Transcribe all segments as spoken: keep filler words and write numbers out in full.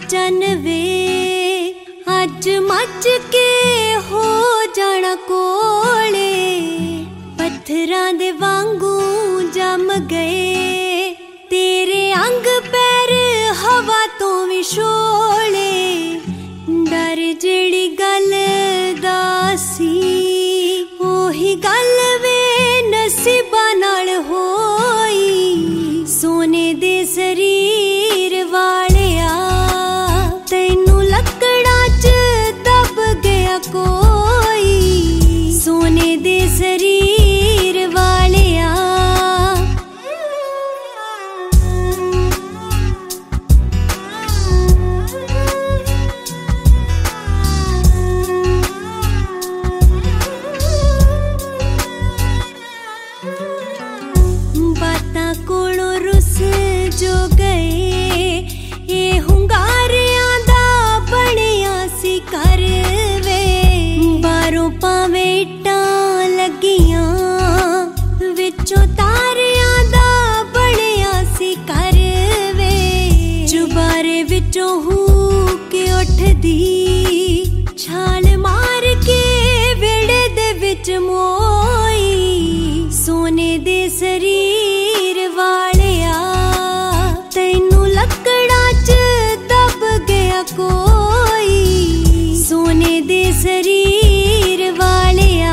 चन वे अज मच के हो जाना कोले पत्थरां दे वांगू जम गए तेरे अंग पैर हवा तो भी शोले डर जेड़ी गल दा सी ओही गल वे नसीबा नाल होई सोने दे शरीर वालिया तैनू लकड़ा च दब गया कोई सोने दे शरीर वालिया बातां कोलों रुस जो गए ये हुंगारियां दा बनिया सी कर वे बारों पावे इट्टां लगियां विचों तारियां दा बनिया सी कर वे जुबारे विचों हू के उठदी छाल मार के वेड़े दे विच मोई सोने दे शरीर वालिया तैनू लकड़ा च दब गया कोई सोने दे शरीर वालिया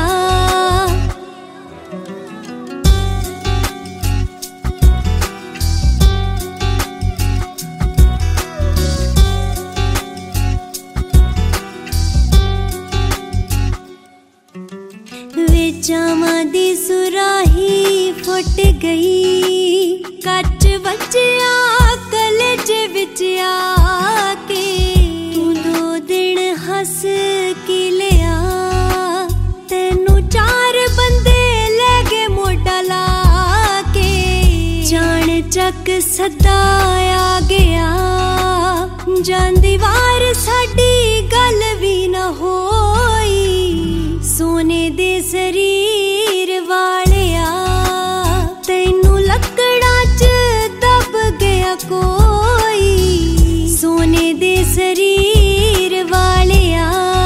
विचावां दी सुराही फुट गई कच बचिया कलेज विच आके तू दो दिन हस के लिया तैनू चार बंदे ले गए मोटा ला के जान चक सदा आ गया जांदी वार साडी गल भी ना होई सोने दे शरीर वालिया तैनू लकड़ा च दब गया कोई सोने दे शरीर वालिया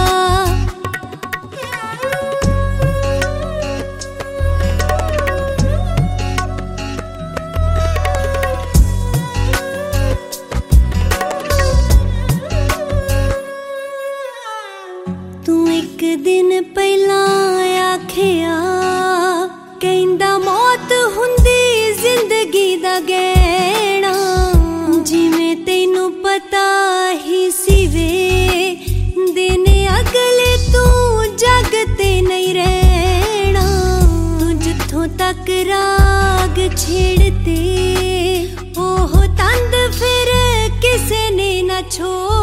तू एक दिन पहला आखिया कहंदा मौत हुंदी जिंदगी दा गहना जिवें तैनू पता ही सी वे दिन अगले तू जग ते नहीं रहना तू जिथों तक राग छेड़ते ओह तंद फिर किसे ने ना छोड़